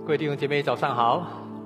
各位弟兄姐妹早上好，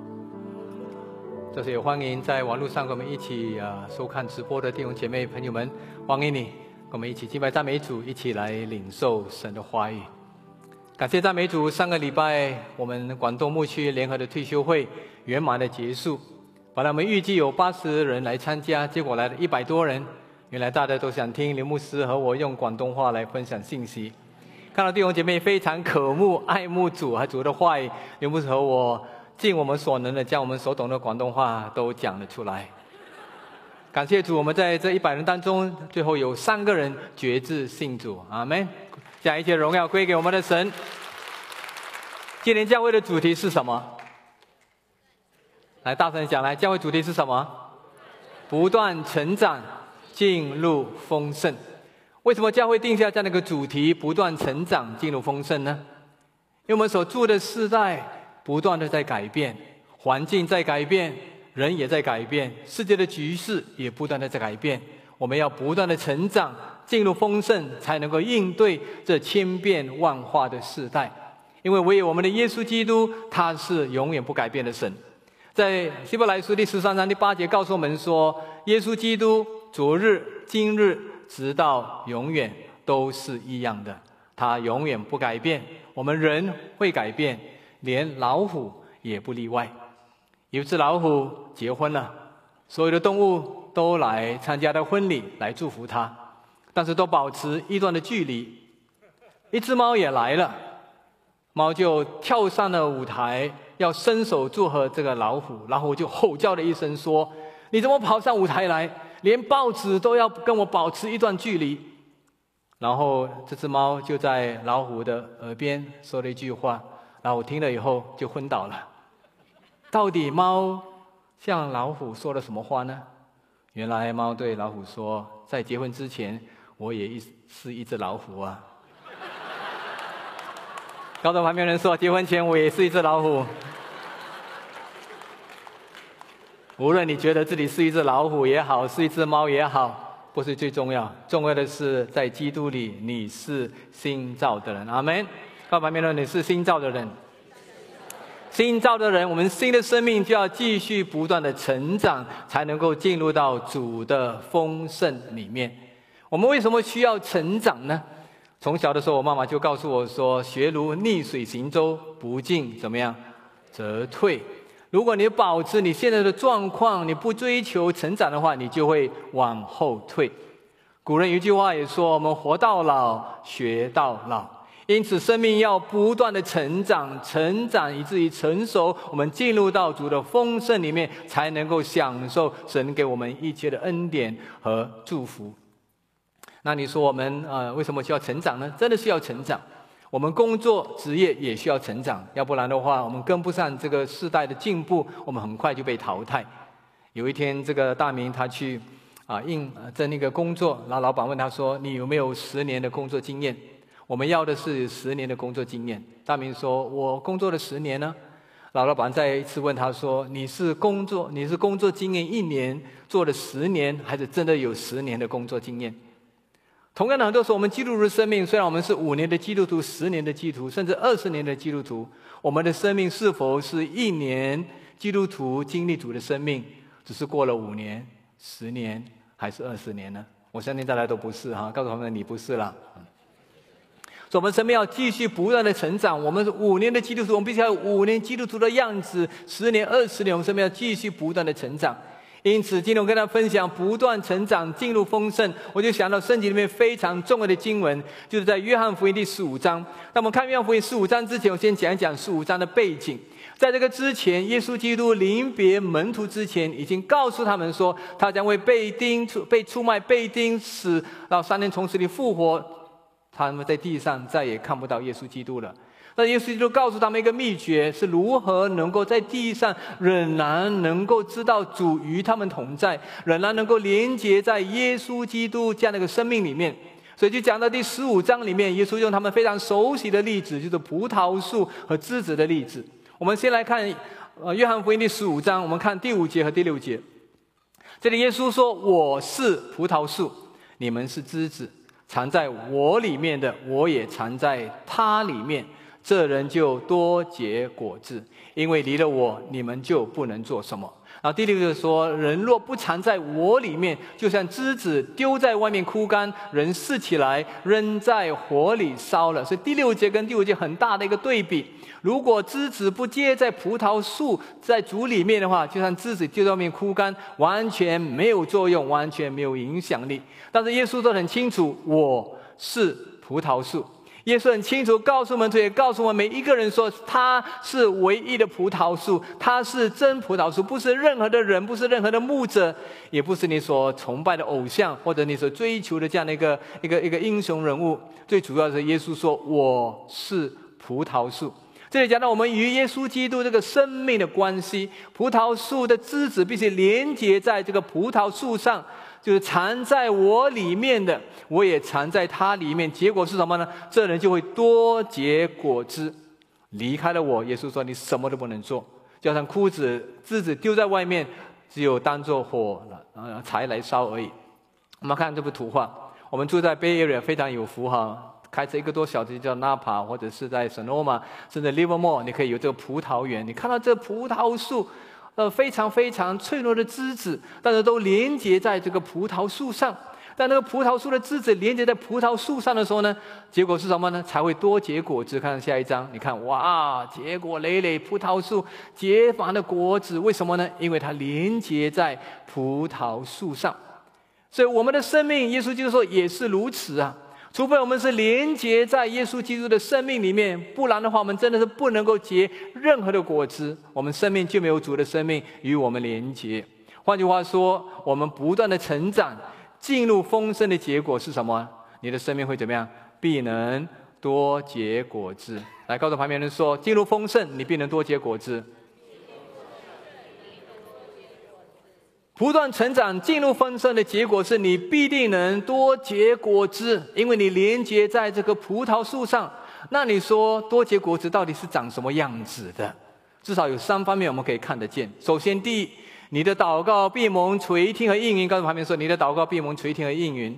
这是也欢迎在网络上跟我们一起收看直播的弟兄姐妹朋友们，欢迎你跟我们一起敬拜赞美主，一起来领受神的话语。感谢赞美主，上个礼拜我们广东牧区联合的退休会圆满的结束，本来我们预计有80人来参加，结果来了100多人。原来大家都想听刘牧师和我用广东话来分享信息。看到弟兄姐妹非常渴慕爱慕主和主的话语，刘牧师和我尽我们所能的将我们所懂的广东话都讲了出来。感谢主，我们在这100人当中，最后有3个人决志信主，阿们。将一切荣耀归给我们的神。今年教会的主题是什么？来，大声讲，来，教会主题是什么？不断成长，进入丰盛。为什么教会定下这样的一个主题，不断成长，进入丰盛呢？因为我们所住的世代不断的在改变，环境在改变，人也在改变，世界的局势也不断的在改变。我们要不断的成长，进入丰盛，才能够应对这千变万化的世代。因为唯有我们的耶稣基督，他是永远不改变的神。在希伯来书第13章第8节告诉我们说，耶稣基督昨日、今日直到永远都是一样的，他永远不改变。我们人会改变，连老虎也不例外。有一只老虎结婚了，所有的动物都来参加他婚礼，来祝福他，但是都保持一段的距离。一只猫也来了，猫就跳上了舞台，要伸手祝贺这个老虎。老虎就吼叫了一声说，你怎么跑上舞台来，连报纸都要跟我保持一段距离。然后这只猫就在老虎的耳边说了一句话，老虎听了以后就昏倒了。到底猫向老虎说了什么话呢？原来猫对老虎说，在结婚之前我也是一只老虎啊。告诉旁边人说，结婚前我也是一只老虎。无论你觉得自己是一只老虎也好，是一只猫也好，不是最重要，重要的是在基督里你是新造的人，阿们。告诉旁边人，你是新造的人。新造的人，我们新的生命就要继续不断的成长，才能够进入到主的丰盛里面。我们为什么需要成长呢？从小的时候，我妈妈就告诉我说，学如逆水行舟，不进怎么样则退。如果你保持你现在的状况，你不追求成长的话，你就会往后退。古人有一句话也说，我们活到老，学到老。因此生命要不断的成长，成长以至于成熟，我们进入到主的丰盛里面，才能够享受神给我们一切的恩典和祝福。那你说我们为什么需要成长呢？真的需要成长。我们工作职业也需要成长，要不然的话我们跟不上这个世代的进步，我们很快就被淘汰。有一天这个大明他去在那个工作，然后老板问他说，你有没有10年的工作经验？我们要的是10年的工作经验。大明说，我工作了10年呢。老板再一次问他说，你是工作经验1年做了10年，还是真的有10年的工作经验？同样的，很多时候我们基督徒的生命，虽然我们是5年的基督徒、10年的基督徒，甚至20年的基督徒，我们的生命是否是1年基督徒经历主的生命，只是过了5年、10年还是20年呢？我相信大家都不是哈，告诉他们你不是了。所以我们生命要继续不断的成长。我们是5年的基督徒，我们必须要有5年基督徒的样子，10年、20年，我们生命要继续不断的成长。因此今天我跟大家分享不断成长进入丰盛，我就想到圣经里面非常重要的经文，就是在约翰福音第15章。那我们看约翰福音15章之前，我先讲一讲15章的背景。在这个之前，耶稣基督临别门徒之前，已经告诉他们说，他将会被出卖、被钉死，到3天从死里复活。他们在地上再也看不到耶稣基督了。那耶稣基督告诉他们一个秘诀，是如何能够在地上仍然能够知道主与他们同在，仍然能够连结在耶稣基督这样的一个生命里面。所以就讲到第15章里面，耶稣用他们非常熟悉的例子，就是葡萄树和枝子的例子。我们先来看约翰福音第15章，我们看第5节和第6节。这里耶稣说，我是葡萄树，你们是枝子，藏在我里面的，我也藏在他里面。 这人就多结果子，因为离了我，你们就不能做什么。然后第6就是说，人若不藏在我里面，就像枝子丢在外面枯干，人拾起来扔在火里烧了。所以第6节跟第5节很大的一个对比。如果枝子不结在葡萄树在主里面的话，就像枝子丢在外面枯干，完全没有作用，完全没有影响力。但是耶稣说得很清楚，我是葡萄树。耶稣很清楚告诉我们，也告诉我们每一个人说，他是唯一的葡萄树，他是真葡萄树，不是任何的人，不是任何的牧者，也不是你所崇拜的偶像，或者你所追求的这样的一个英雄人物。最主要是耶稣说，我是葡萄树。这里讲到我们与耶稣基督这个生命的关系，葡萄树的枝子必须连接在这个葡萄树上，就是藏在我里面的，我也藏在他里面。结果是什么呢？这人就会多结果子。离开了我，耶稣说你什么都不能做，就像枯枝子丢在外面，只有当作火柴来烧而已。我们看这幅图画，我们住在 Bay Area 非常有福哈，开车1个多小时叫 Napa， 或者是在 Sonoma 甚至 Livermore， 你可以有这个葡萄园，你看到这葡萄树非常非常脆弱的枝子，但是都连接在这个葡萄树上。但那个葡萄树的枝子连接在葡萄树上的时候呢，结果是什么呢？才会多结果子。看下一章，你看，哇，结果累累，葡萄树结满了果子。为什么呢？因为它连接在葡萄树上。所以我们的生命，耶稣基督说也是如此啊。除非我们是连接在耶稣基督的生命里面，不然的话，我们真的是不能够结任何的果子。我们生命就没有主的生命与我们连接。换句话说，我们不断的成长，进入丰盛的结果是什么？你的生命会怎么样？必能多结果子。来告诉旁边人说，进入丰盛，你必能多结果子。不断成长进入丰盛的结果是你必定能多结果子，因为你连接在这个葡萄树上。那你说多结果子到底是长什么样子的？至少有3方面我们可以看得见。首先第一，你的祷告必蒙垂听和应允。告诉旁边说，你的祷告必蒙垂听和应允。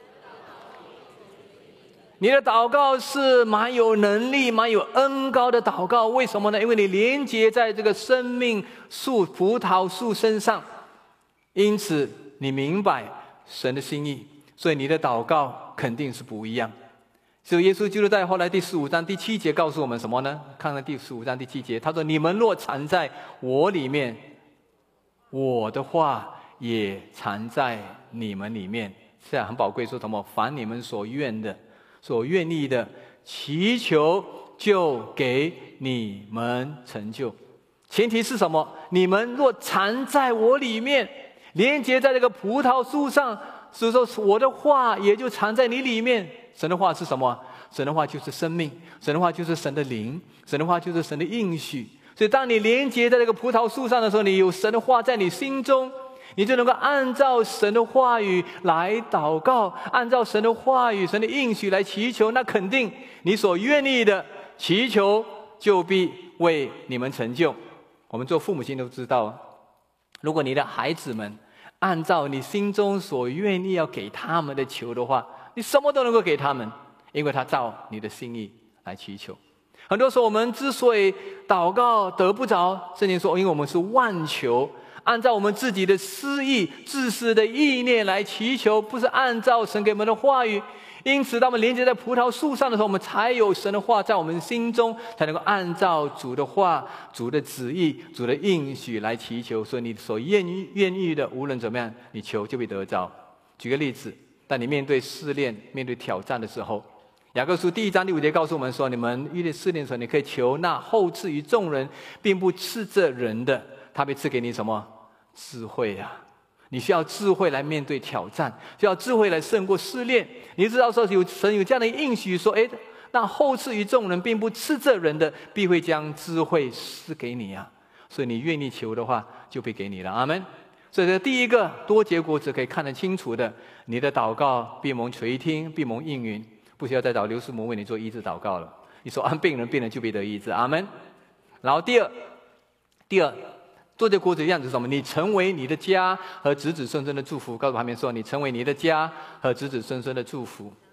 你的祷告是蛮有能力蛮有恩膏的祷告。为什么呢？因为你连接在这个生命树葡萄树身上，因此你明白神的心意，所以你的祷告肯定是不一样。所以耶稣基督在后来第15章第7节告诉我们什么呢？看看第15章第7节，他说，你们若藏在我里面，我的话也藏在你们里面。现在很宝贵，说什么？凡你们所愿的所愿意的，祈求就给你们成就。前提是什么？你们若藏在我里面，连接在这个葡萄树上，所以说我的话也就藏在你里面。神的话是什么？神的话就是生命，神的话就是神的灵，神的话就是神的应许。所以当你连接在这个葡萄树上的时候，你有神的话在你心中，你就能够按照神的话语来祷告，按照神的话语神的应许来祈求。那肯定你所愿意的祈求就必为你们成就。我们做父母亲都知道，如果你的孩子们按照你心中所愿意要给他们的求的话，你什么都能够给他们，因为他照你的心意来祈求。很多时候我们之所以祷告得不着，圣经说因为我们是妄求，按照我们自己的私意自私的意念来祈求，不是按照神给我们的话语。因此当我们连接在葡萄树上的时候，我们才有神的话在我们心中，才能够按照主的话主的旨意主的应许来祈求。所以你所愿意的，无论怎么样你求就会得着。举个例子，当你面对试炼面对挑战的时候，雅各书第1章第5节告诉我们说，你们遇见试炼的时候，你可以求那后赐于众人并不斥责人的，他会赐给你什么？智慧啊！你需要智慧来面对挑战，需要智慧来胜过试炼。你知道说神有这样的应许说，那后赐于众人并不斥责人的，必会将智慧赐给你啊！所以你愿意求的话，就会给你了。阿们。所以这第一个多结果子可以看得清楚的，你的祷告必蒙垂听，必蒙应允。不需要再找刘师母为你做医治祷告了，你说按病人，病人就必得医治。阿们。然后第二多结果子的样子是什么？你成为你的家和子子孙孙的祝福。告诉旁边说，你成为你的家和子子孙孙的祝福。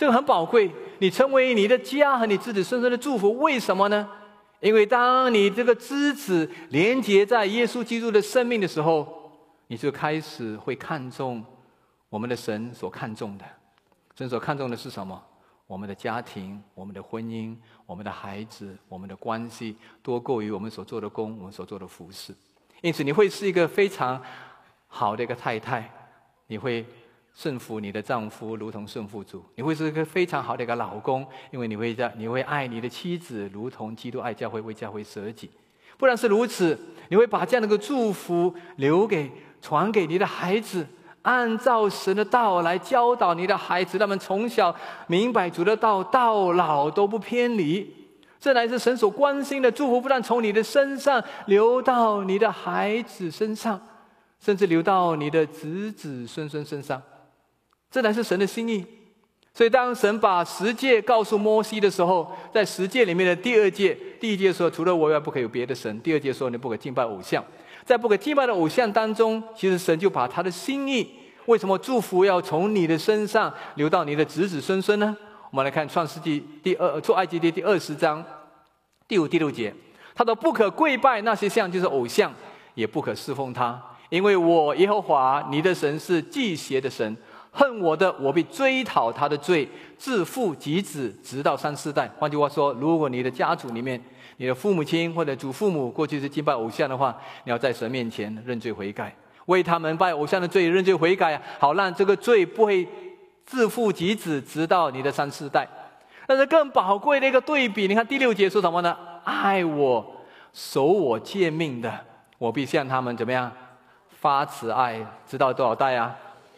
这个很宝贵。你成为你的家和你子子孙孙的祝福，为什么呢？因为当你这个枝子连结在耶稣基督的生命的时候，你就开始会看重我们的神所看重的。神所看重的是什么？我们的家庭、我们的婚姻、我们的孩子、我们的关系，多过于我们所做的工、我们所做的服事。因此，你会是一个非常好的一个太太，你会顺服你的丈夫，如同顺服主；你会是一个非常好的一个老公，因为你会爱你的妻子，如同基督爱教会，为教会舍己。不但是如此，你会把这样的一个祝福传给你的孩子。按照神的道来教导你的孩子，他们从小明白主的道，到老都不偏离。这乃是神所关心的祝福，不但从你的身上流到你的孩子身上，甚至流到你的子子孙孙身上。这乃是神的心意。所以当神把10诫告诉摩西的时候，在10诫里面的第2诫，第1诫说除了我以外不可有别的神，第2诫说你不可敬拜偶像。在不可敬拜的偶像当中，其实神就把他的心意，为什么祝福要从你的身上流到你的子子孙孙呢？我们来看出埃及记第20章第5、第6节，他说不可跪拜那些像，就是偶像，也不可侍奉他，因为我耶和华你的神是忌邪的神，恨我的，我必追讨他的罪，自父及子，直到3、4代。换句话说，如果你的家族里面，你的父母亲或者祖父母过去是敬拜偶像的话，你要在神面前认罪悔改，为他们拜偶像的罪认罪悔改，好让这个罪不会自父及子，直到你的3、4代。但是更宝贵的一个对比，你看第6节说什么呢？爱我、守我诫命的，我必向他们怎么样？发慈爱，直到多少代啊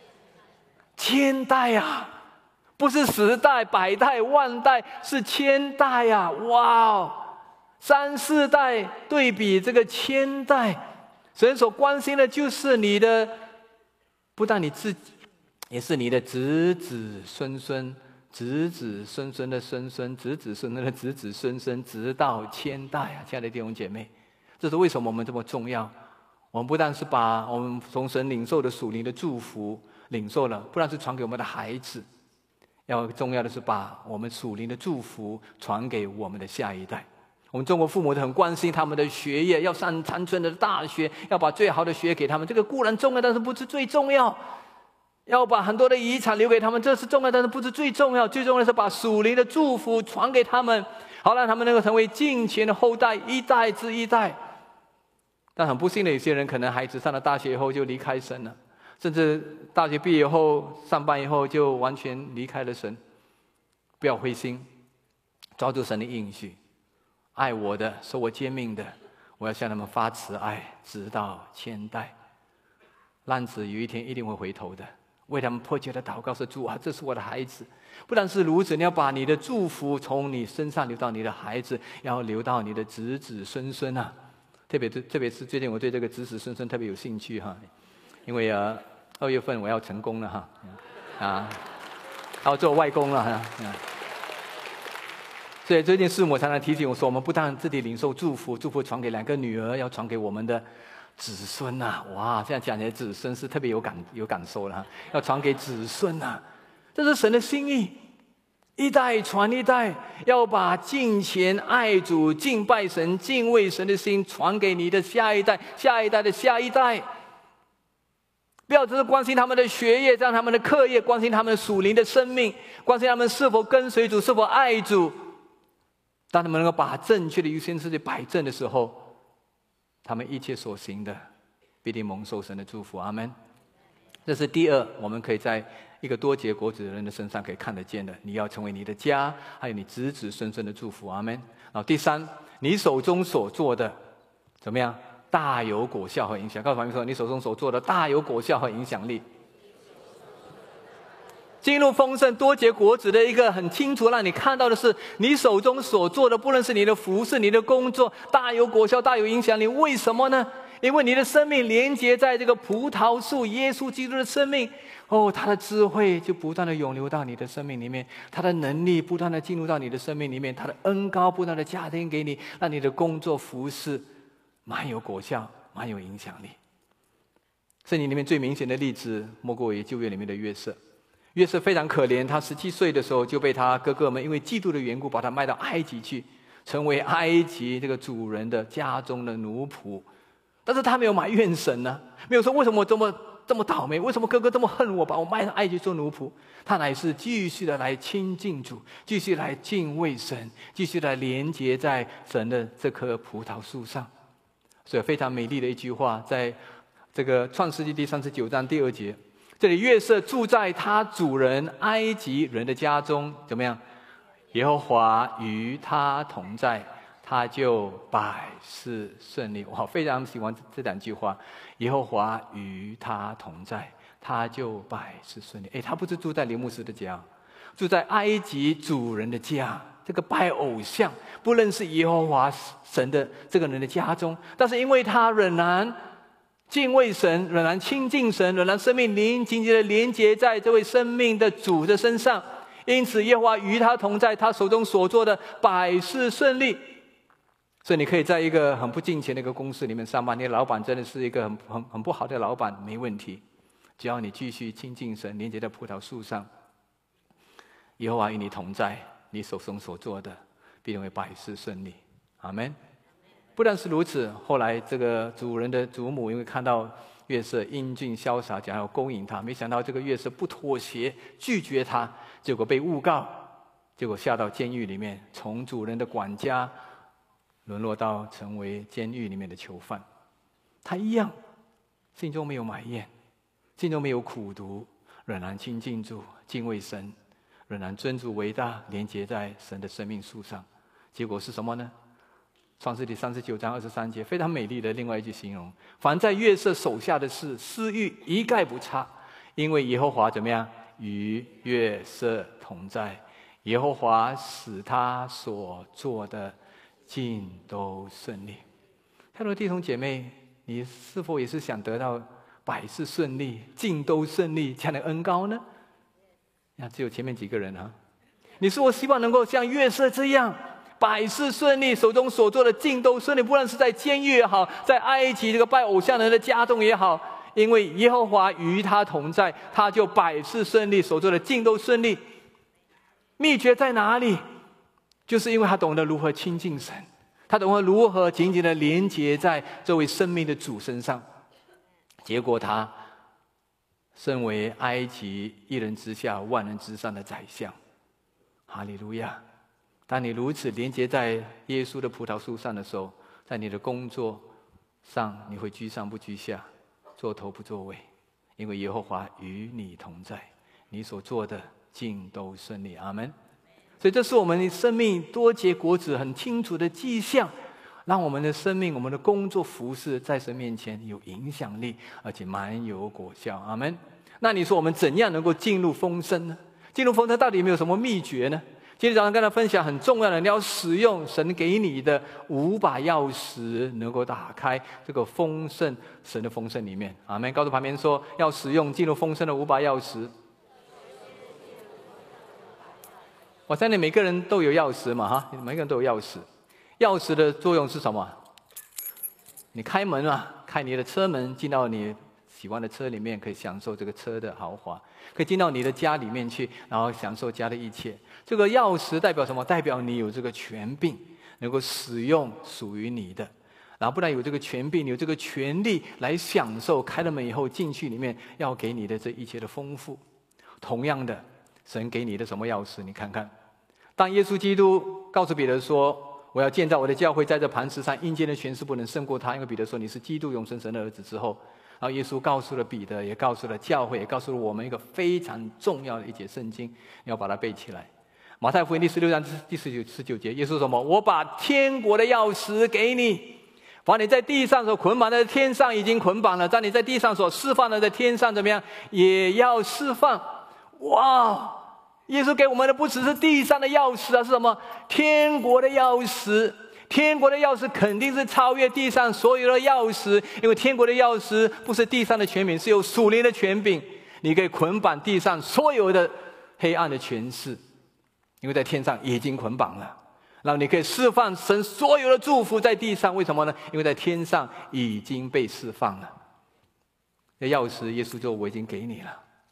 ？1000代啊！不是10代、100代、万代，是1000代啊！哇哦！3、4代对比这个1000代，神所关心的就是你的，不但你自己，也是你的子子孙孙、子子孙孙的孙孙、子子孙孙的子子孙孙，直到1000代啊！亲爱的弟兄姐妹，这是为什么我们这么重要？我们不但是把我们从神领受的属灵的祝福领受了，不但是传给我们的孩子，要重要的是把我们属灵的祝福传给我们的下一代。我们中国父母都很关心他们的学业，要上长春的大学，要把最好的学给他们，这个固然重要，但是不是最重要。要把很多的遗产留给他们，这是重要，但是不是最重要。最重要的是把属灵的祝福传给他们，好让他们能够成为敬虔的后代，一代之一代。但很不幸的，有些人可能孩子上了大学以后就离开神了，甚至大学毕业后上班以后就完全离开了神。不要灰心，抓住神的应许，爱我的、守我诫命的，我要向他们发慈爱，直到1000代。浪子有一天一定会回头的，为他们迫切的祷告说：主啊，这是我的孩子。不但是如此，你要把你的祝福从你身上流到你的孩子，要流到你的子子孙孙啊！特别是最近我对这个子子孙孙特别有兴趣哈，因为2月份我要成功了哈，要做外公了哈。所以最近师母常常提醒我说，我们不但自己领受祝福，祝福传给2个女儿，要传给我们的子孙啊！哇，这样讲起来，子孙是特别有感受了哈，要传给子孙啊！这是神的心意，一代传一代，要把敬虔、爱主、敬拜神、敬畏神的心传给你的下一代、下一代的下一代。不要只是关心他们的学业，让他们的课业，关心他们属灵的生命，关心他们是否跟随主，是否爱主。当他们能够把正确的优先次序摆正的时候，他们一切所行的必定蒙受神的祝福。阿们。这是第二，我们可以在一个多结果子的人的身上可以看得见的。你要成为你的家，还有你子子孙孙的祝福。阿们。然后第三，你手中所做的怎么样？大有果效和影响。告诉旁边说，你手中所做的大有果效和影响力。进入丰盛多结果子的一个很清楚让你看到的是，你手中所做的，不论是你的服事、你的工作，大有果效、大有影响力。为什么呢？因为你的生命连接在这个葡萄树耶稣基督的生命，他的智慧就不断的涌流到你的生命里面，他的能力不断的进入到你的生命里面，他的恩膏不断的加添给你，让你的工作服事蛮有果效，蛮有影响力。圣经里面最明显的例子莫过于旧约里面的约瑟。 约瑟非常可怜，他17岁的时候就被他哥哥们因为嫉妒的缘故，把他卖到埃及去，成为埃及这个主人的家中的奴仆。但是他没有埋怨神呢，没有说为什么我这么倒霉，为什么哥哥这么恨我，把我卖到埃及做奴仆？他乃是继续的来亲近主，继续来敬畏神，继续来连接在神的这棵葡萄树上。所以非常美丽的一句话，在这个创世纪第39章第2节，这里约瑟住在他主人埃及人的家中，怎么样？耶和华与他同在，他就百事顺利。我非常喜欢这两句话，耶和华与他同在，他就百事顺利。他不是住在林牧师的家，住在埃及主人的家，这个拜偶像不认识耶和华神的这个人的家中，但是因为他仍然敬畏神，仍然亲近神，仍然生命紧紧的连接在这位生命的主的身上，因此耶和华与他同在，他手中所做的百事顺利。所以你可以在一个很不敬虔的一个公司里面上班，你的老板真的是一个很不好的老板，没问题，只要你继续亲近神，连接在葡萄树上，耶和华与你同在，你手中所做的必定会百事顺利。阿们。不但是如此，后来这个主人的祖母因为看到约瑟英俊潇洒，想要勾引他，没想到这个约瑟不妥协，拒绝他，结果被诬告，结果下到监狱里面，从主人的管家沦落到成为监狱里面的囚犯。他一样心中没有埋怨，心中没有苦毒，仍然亲近主，敬畏神，仍然尊主为大，连接在神的生命树上。结果是什么呢？创世纪39章23节，非常美丽的另外一句形容：凡在约瑟手下的事，私欲一概不差，因为耶和华怎么样？与约瑟同在，耶和华使他所做的尽都顺利。太多弟兄姐妹，你是否也是想得到百事顺利、尽都顺利这样的恩膏呢？只有前面几个人啊，你是否希望能够像约瑟这样百事顺利，手中所做的尽都顺利？不论是在监狱也好，在埃及这个拜偶像人的家中也好，因为耶和华与他同在，他就百事顺利，所做的尽都顺利。秘诀在哪里？就是因为他懂得如何亲近神，他懂得如何紧紧的连接在这位生命的主身上。结果他身为埃及一人之下万人之上的宰相。哈利路亚！当你如此连接在耶稣的葡萄树上的时候，在你的工作上你会居上不居下，做头不做尾，因为耶和华与你同在，你所做的尽都顺利。阿们。所以这是我们生命多结果子很清楚的迹象，让我们的生命、我们的工作服事在神面前有影响力，而且蛮有果效。阿们。那你说我们怎样能够进入丰盛呢？进入丰盛到底有没有什么秘诀呢？今天早上跟大家分享很重要的，你要使用神给你的5把钥匙，能够打开这个丰盛，神的丰盛里面。阿们。告诉旁边说，要使用进入丰盛的5把钥匙。我相信每个人都有钥匙嘛，哈，每个人都有钥匙。钥匙的作用是什么？你开门啊，开你的车门，进到你喜欢的车里面，可以享受这个车的豪华，可以进到你的家里面去，然后享受家的一切。这个钥匙代表什么？代表你有这个权柄，能够使用属于你的。然后不但有这个权柄，你有这个权利来享受开了门以后进去里面要给你的这一切的丰富。同样的，神给你的什么钥匙？你看看，当耶稣基督告诉彼得说，我要建造我的教会，在这磐石上，阴间的权势不能胜过他，因为彼得说你是基督，永生神的儿子之后，然后耶稣告诉了彼得，也告诉了教会，也告诉了我们一个非常重要的一节圣经，你要把它背起来。马太福音第16章第19节，耶稣说什么？我把天国的钥匙给你，把你在地上所捆绑的，在天上已经捆绑了；在你在地上所释放的，在天上怎么样，也要释放。哇！耶稣给我们的不只是地上的钥匙啊，是什么？天国的钥匙。天国的钥匙肯定是超越地上所有的钥匙，因为天国的钥匙不是地上的权柄，是有属灵的权柄。你可以捆绑地上所有的黑暗的权势，因为在天上已经捆绑了。然后你可以释放神所有的祝福在地上，为什么呢？因为在天上已经被释放了。这钥匙耶稣说我已经给你了，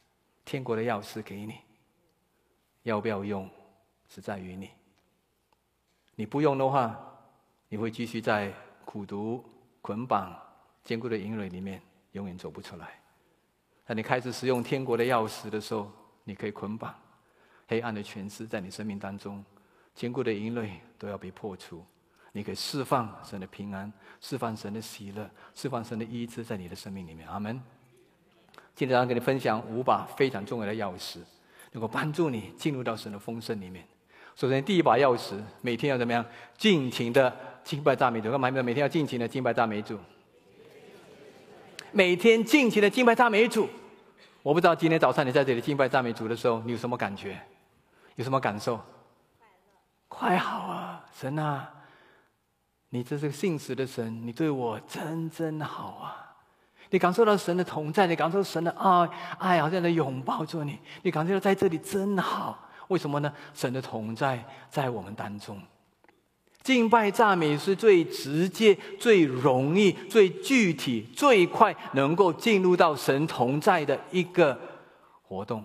天国的钥匙给你，要不要用，是在于你。你不用的话，你会继续在苦毒、捆绑、坚固的营垒里面，永远走不出来。当你开始使用天国的钥匙的时候，你可以捆绑黑暗的权势在你生命当中，坚固的营垒都要被破除。你可以释放神的平安，释放神的喜乐，释放神的医治在你的生命里面。阿们。今天要跟你分享5把非常重要的钥匙，能够帮助你进入到神的丰盛里面。首先，第一把钥匙，每天要怎么样？尽情的敬拜赞美主。干嘛？每天要尽情的敬拜赞美主。每天尽情的敬拜赞美主。我不知道今天早上你在这里敬拜赞美主的时候，你有什么感觉？有什么感受？快好啊，神啊！你这是个信实的神，你对我真好啊！你感受到神的同在，你感受到神的爱好像在拥抱着你，你感受到在这里真好。为什么呢？神的同在在我们当中。敬拜赞美是最直接、最容易、最具体、最快能够进入到神同在的一个活动。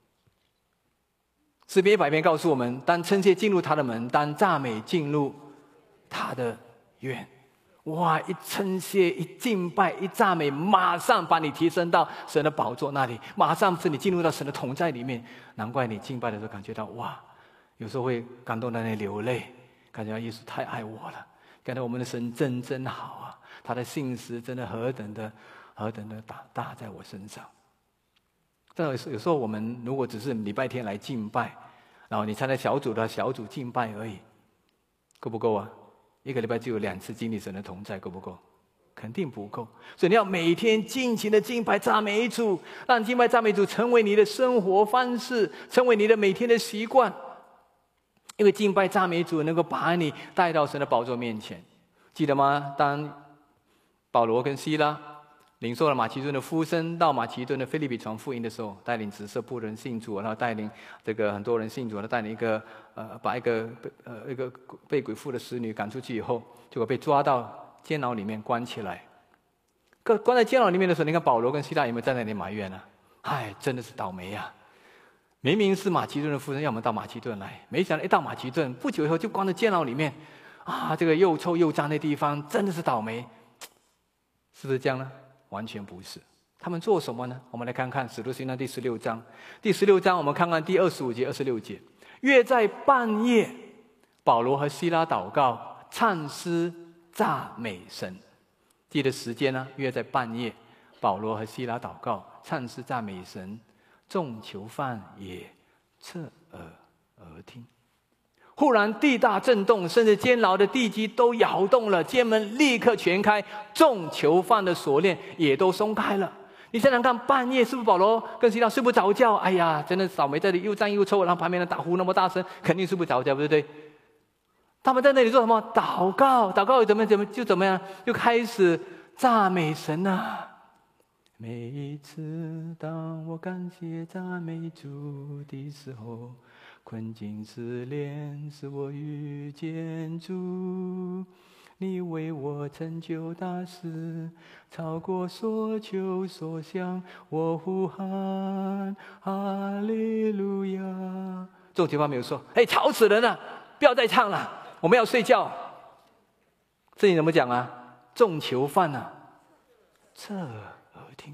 诗篇100篇告诉我们：当称谢进入他的门，当赞美进入他的院。哇！一称谢，一敬拜，一赞美，马上把你提升到神的宝座那里，马上是你进入到神的同在里面。难怪你敬拜的时候感觉到哇，有时候会感动到你流泪，感觉到耶稣太爱我了，感到我们的神真好啊，他的信实真的何等的大在我身上。但有时候我们如果只是礼拜天来敬拜，然后你参加小组的小组敬拜而已，够不够啊？一个礼拜只有2次经历神的同在，够不够？肯定不够。所以你要每天尽情的敬拜赞美主，让敬拜赞美主成为你的生活方式，成为你的每天的习惯。因为敬拜赞美主能够把你带到神的宝座面前。记得吗？当保罗跟希拉领受了马其顿的呼声，到马其顿的腓立比传福音的时候，带领紫色部人信主，然后带领这个很多人信主，然后带领把一个被鬼附的使女赶出去以后，结果被抓到监牢里面关起来。关在监牢里面的时候，你看保罗跟希拉有没有在那里埋怨呢？唉，真的是倒霉啊！明明是马其顿的夫人要我们到马其顿来，没想到一到马其顿，不久以后就关在监牢里面。这个又臭又脏的地方，真的是倒霉，是不是这样呢？完全不是。他们做什么呢？我们来看看《使徒行传》第16章。第16章，我们看看第25节、26节。约在半夜，保罗和希拉祷告、唱诗、赞美神。记得时间呢？约在半夜，保罗和希拉祷告、唱诗、赞美神。众囚犯也侧耳而听。忽然地大震动，甚至监牢的地基都摇动了，监门立刻全开，众囚犯的锁链也都松开了。你想想看，半夜是不是保罗跟希拉睡不着觉？哎呀，真的倒霉，这里又脏又臭，然后旁边的打呼那么大声，肯定睡不着觉，对不对？他们在那里做什么？祷告，祷告怎么样？就开始赞美神啊！每一次当我感谢赞美主的时候，困境失恋使我遇见主，你为我成就大事，超过所求所想，我呼喊哈利路亚。众囚犯没有说：“哎，吵死人了，不要再唱了，我们要睡觉。”这里怎么讲啊？众囚犯啊，侧耳听。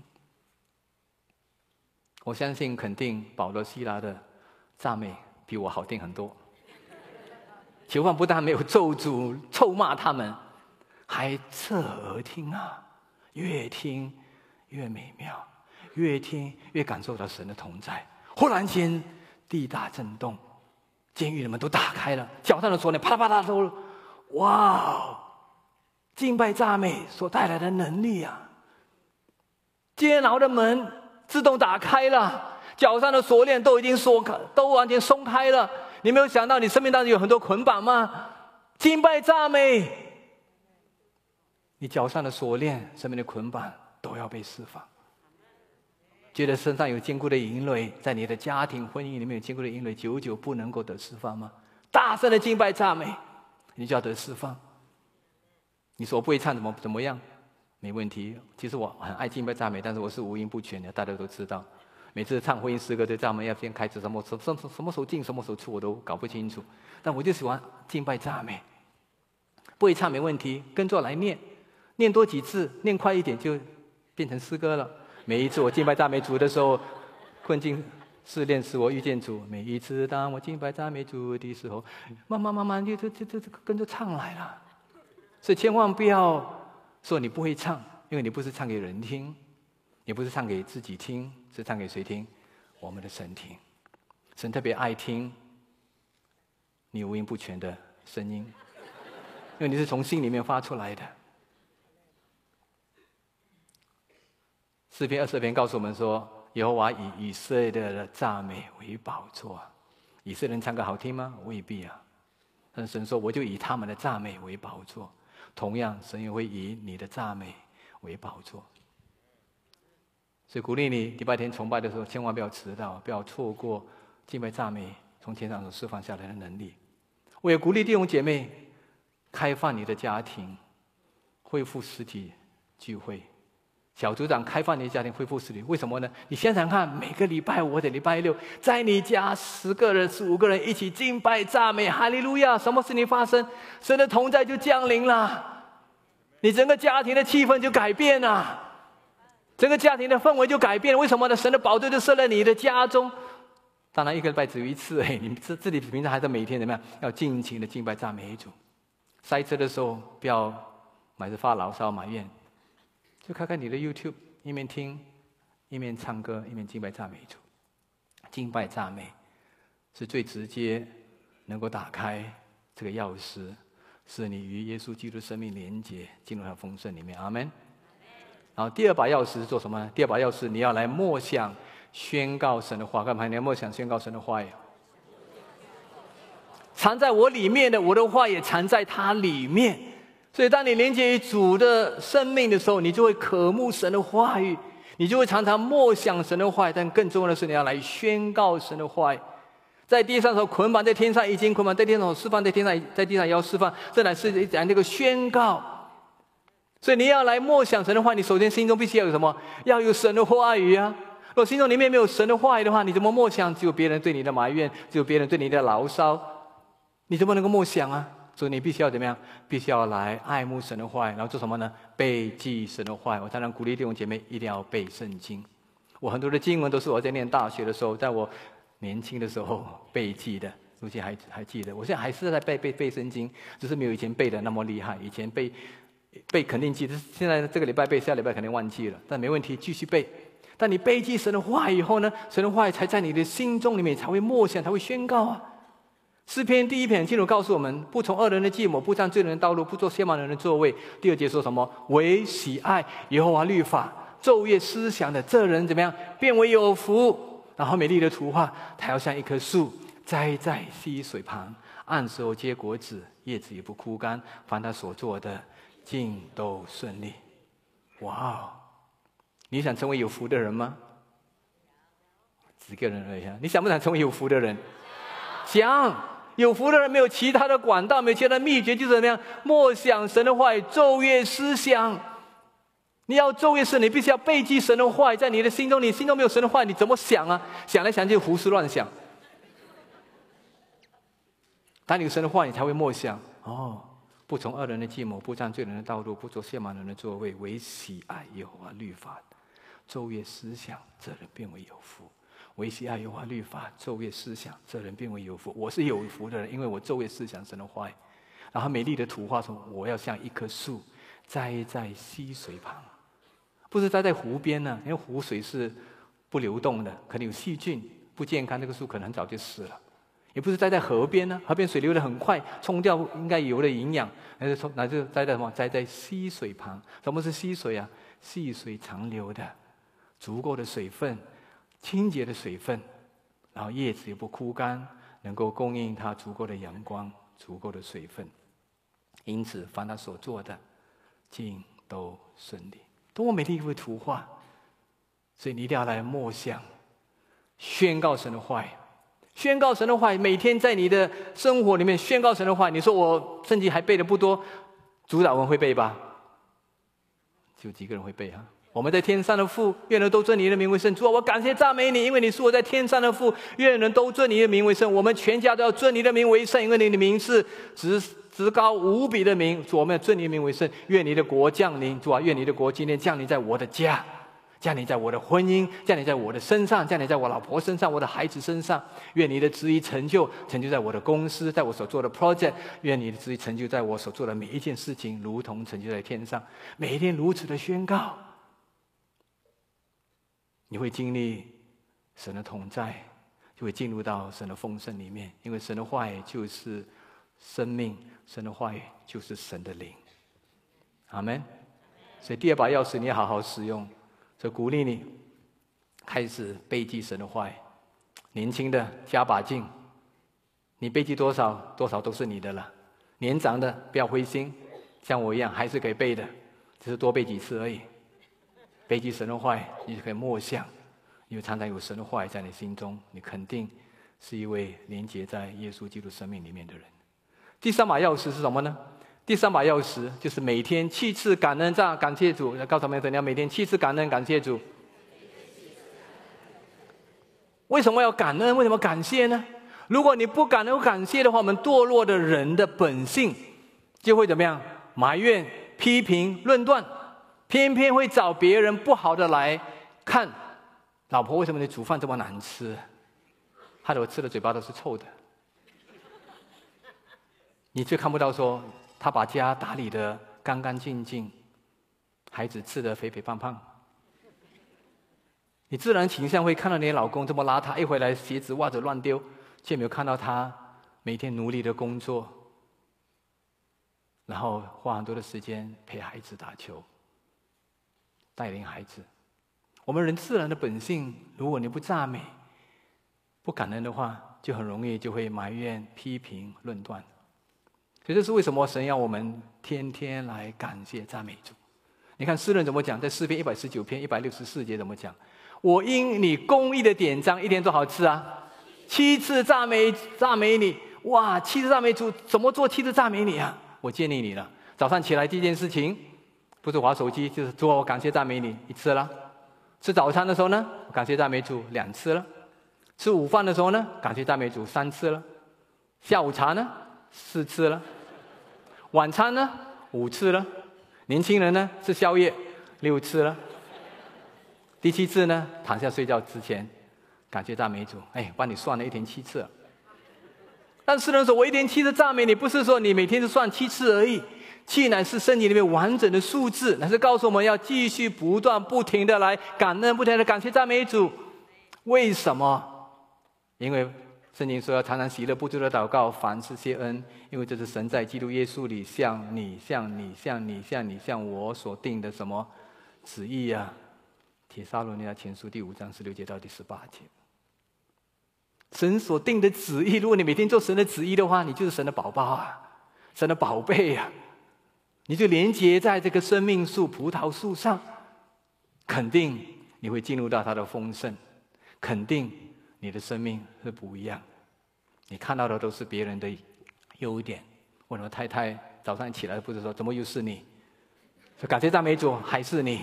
我相信肯定保罗希拉的赞美比我好听很多。囚犯不但没有咒诅臭骂他们，还侧耳听啊，越听越美妙，越听越感受到神的同在。忽然间地大震动，监狱的门都打开了，脚上的锁链啪啦啪啦都，哇！敬拜赞美所带来的能力啊！监牢的门自动打开了，脚上的锁链都已经都完全松开了。你没有想到你生命当中有很多捆绑吗？敬拜赞美，你脚上的锁链、生命的捆绑都要被释放。觉得身上有坚固的营垒，在你的家庭婚姻里面有坚固的营垒，久久不能够得释放吗？大声的敬拜赞美，你就要得释放。你说我不会唱怎么样？没问题。其实我很爱敬拜赞美，但是我是五音不全的，大家都知道。 每次唱福音诗歌，对他们要先开始什么时候进，什么时候出，我都搞不清楚。但我就喜欢敬拜赞美。不会唱没问题，跟着来念，念多几次，念快一点就变成诗歌了。每一次我敬拜赞美主的时候，困境试炼使我遇见主。每一次当我敬拜赞美主的时候，慢慢就跟着唱来了。所以千万不要说你不会唱，因为你不是唱给人听，你不是唱给自己听，是唱给谁听？我们的神听。神特别爱听你五音不全的声音，因为你是从心里面发出来的。诗篇20篇告诉我们说，耶和华以以色列的赞美为宝座。以色列人唱歌好听吗？未必啊。但神说，我就以他们的赞美为宝座。同样，神也会以你的赞美为宝座。所以鼓励你礼拜天崇拜的时候，千万不要迟到，不要错过敬拜赞美从天上所释放下来的能力。我也鼓励弟兄姐妹开放你的家庭，恢复实体聚会。小组长开放你的家庭，恢复实体，为什么呢？你想想看，每个礼拜五或者礼拜六，在你家10个人、15个人一起敬拜赞美，哈利路亚！什么事情发生？神的同在就降临了，你整个家庭的气氛就改变了，整个家庭的氛围就改变了。为什么呢？神的宝座就设在你的家中。当然，一个礼拜只有一次，你自己平常还是每天怎么样？要尽情的敬拜赞美主。塞车的时候，不要买着发牢骚埋怨。就看看你的 YouTube， 一面听，一面唱歌，一面敬拜赞美主。敬拜赞美是最直接能够打开这个钥匙，使你与耶稣基督生命连结，进入他丰盛里面。阿们。然后第二把钥匙是做什么呢？第二把钥匙你要来默想宣告神的话。干嘛？你要默想宣告神的话呀。藏在我里面的，我的话也藏在他里面。所以，当你连接于主的生命的时候，你就会渴慕神的话语，你就会常常默想神的话语。但更重要的是，你要来宣告神的话语。在地上所捆绑，在天上已经捆绑；在天上所释放，在地上也要释放。这乃是讲这个宣告。所以，你要来默想神的话，你首先心中必须要有什么？要有神的话语啊！如果心中里面没有神的话语的话，你怎么默想？只有别人对你的埋怨，只有别人对你的牢骚，你怎么能够默想啊？所以你必须要怎么样？必须要来爱慕神的话语，然后做什么呢？背记神的话语。我常常鼓励弟兄姐妹一定要背圣经。我很多的经文都是我在念大学的时候，在我年轻的时候背记的，如今还记得。我现在还是在背圣经，只是没有以前背的那么厉害。以前背肯定记得，现在这个礼拜背，下礼拜肯定忘记了，但没问题，继续背。但你背记神的话以后呢，神的话语才在你的心中里面才会默想，才会宣告啊。诗篇第1篇清楚告诉我们，不从恶人的计谋，不占罪人的道路，不做亵慢人的座位。第2节说什么？唯喜爱耶和华律法，昼夜思想的这人怎么样？变为有福。然后美丽的图画，他要像一棵树栽在溪水旁，按时候结果子，叶子也不枯干，凡他所做的尽都顺利。哇哦！你想成为有福的人吗？几个人而已啊！你想不想成为有福的人？想。有福的人没有其他的管道，没有其他的秘诀，就是怎么样？默想神的话语，昼夜思想。你要昼夜思，你必须要背记神的话语在你的心中。你心中没有神的话语，你怎么想啊？想来想去胡思乱想。当你有神的话语，你才会默想。哦，不从恶人的计谋，不占罪人的道路，不做亵慢人的座位，唯喜爱耶和华律法，昼夜思想，这人变为有福。唯喜爱耶和华律法，昼夜思想，这人变为有福。我是有福的人，因为我昼夜思想神的话语。然后美丽的图画说，我要像一棵树栽在溪水旁，不是栽在湖边呢，因为湖水是不流动的，可能有细菌，不健康，这个树可能很早就死了。也不是栽在河边呢，河边水流得很快，冲掉应该有的营养，那就栽在什么？栽在溪水旁。什么是溪水啊？细水长流的，足够的水分。清洁的水分，然后叶子也不枯干，能够供应它足够的阳光、足够的水分。因此，凡他所做的，尽都顺利。多么美丽一幅图画！所以你一定要来默想，宣告神的话语，宣告神的话语，每天在你的生活里面宣告神的话语。你说我圣经还背的不多，主导文会背吧？就几个人会背啊？ 我们在天上的父，愿人都尊你的名为圣。主啊，我感谢赞美你，因为你是我在天上的父，愿人都尊你的名为圣。我们全家都要尊你的名为圣，因为你的名是至高无比的名。主，我们要尊你的名为圣。愿你的国降临，主啊，愿你的国今天降临在我的家，降临在我的婚姻，降临在我的身上，降临在我老婆身上，我的孩子身上。愿你的旨意成就在我的公司，在我所做的 project。愿你的旨意成就在我所做的每一件事情，如同成就在天上。每一天如此的宣告，你会经历神的同在，就会进入到神的丰盛里面。因为神的话语就是生命，神的话语就是神的灵。阿们。所以第二把钥匙你要好好使用，所以鼓励你开始背记神的话语。年轻的加把劲，你背记多少都是你的了。年长的不要灰心，像我一样还是可以背的，只是多背几次而已。背记神的话语，你就可以默想，因为常常有神的话语在你心中，你肯定是一位连结在耶稣基督生命里面的人。第三把钥匙是什么呢？第三把钥匙就是每天7次感恩感谢主。告诉他们你要每天7次感恩感谢主。为什么要感恩？为什么感谢呢？如果你不感恩感谢的话，我们堕落的人的本性就会怎么样？埋怨、批评、论断，偏偏会找别人不好的来看。老婆，为什么你煮饭这么难吃？害得我吃的嘴巴都是臭的。你却看不到说他把家打理得干干净净，孩子吃得肥肥胖胖。你自然倾向会看到你的老公这么邋遢，一回来鞋子袜子乱丢，却没有看到他每天努力的工作，然后花很多的时间陪孩子打球，带领孩子。我们人自然的本性，如果你不赞美、不感恩的话，就很容易就会埋怨、批评、论断。所以这是为什么神要我们天天来感谢赞美主。你看诗人怎么讲，在诗篇119篇164节怎么讲？我因你公义的典章，一天多少次啊？7次赞美你。哇，7次赞美主，怎么做7次赞美你啊？我建议你了，早上起来第一件事情，不是滑手机，就是主，我感谢赞美你1次了。吃早餐的时候呢，感谢赞美主2次了。吃午饭的时候呢，感谢赞美主3次了。下午茶呢4次了。晚餐呢5次了。年轻人呢吃宵夜6次了。第7次呢，躺下睡觉之前感谢赞美主。帮你算了1天7次了。但是呢，说我1天7次赞美你，不是说你每天就算7次而已，气乃是圣经里面完整的数字，乃是告诉我们要继续不断不停的来感恩，不停的感谢赞美主。为什么？因为圣经说要常常喜乐，不住的祷告，凡事谢恩，因为这是神在基督耶稣里向我所定的什么旨意啊？帖撒罗尼迦前书第5章16节到第18节。神所定的旨意，如果你每天做神的旨意的话，你就是神的宝宝啊，神的宝贝啊，你就连接在这个生命树葡萄树上，肯定你会进入到它的丰盛，肯定你的生命是不一样。你看到的都是别人的优点。我的太太早上起来不是说怎么又是你，说感谢赞美主，还是你。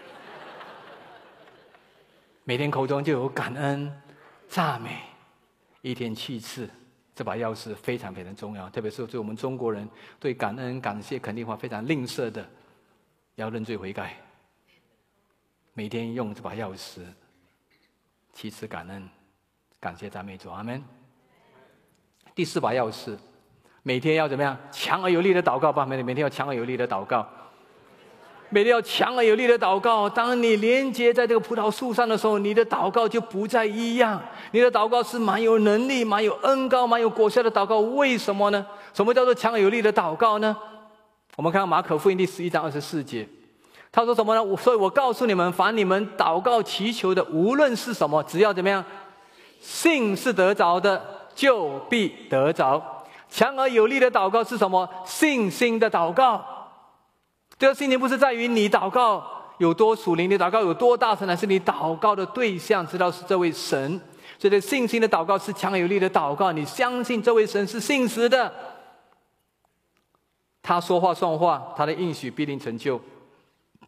每天口中就有感恩赞美，1天7次，这把钥匙非常非常重要。特别是对我们中国人，对感恩感谢肯定话非常吝啬的，要认罪悔改。每天用这把钥匙7次感恩感谢赞美主，阿们。第4把钥匙，每天要怎么样？强而有力的祷告吧。每天要强而有力的祷告，每天要强而有力的祷告。当你连接在这个葡萄树上的时候，你的祷告就不再一样。你的祷告是蛮有能力、蛮有恩膏、蛮有果效的祷告。为什么呢？什么叫做强而有力的祷告呢？我们看马可福音第11章24节，他说什么呢？所以我告诉你们，凡你们祷告祈求的，无论是什么，只要怎么样，信是得着的，就必得着。强而有力的祷告是什么？信心的祷告。这个信心不是在于你祷告有多属灵，你祷告有多大声，乃是你祷告的对象知道是这位神。所以这信心的祷告是强而有力的祷告，你相信这位神是信实的，他说话算话，他的应许必定成就。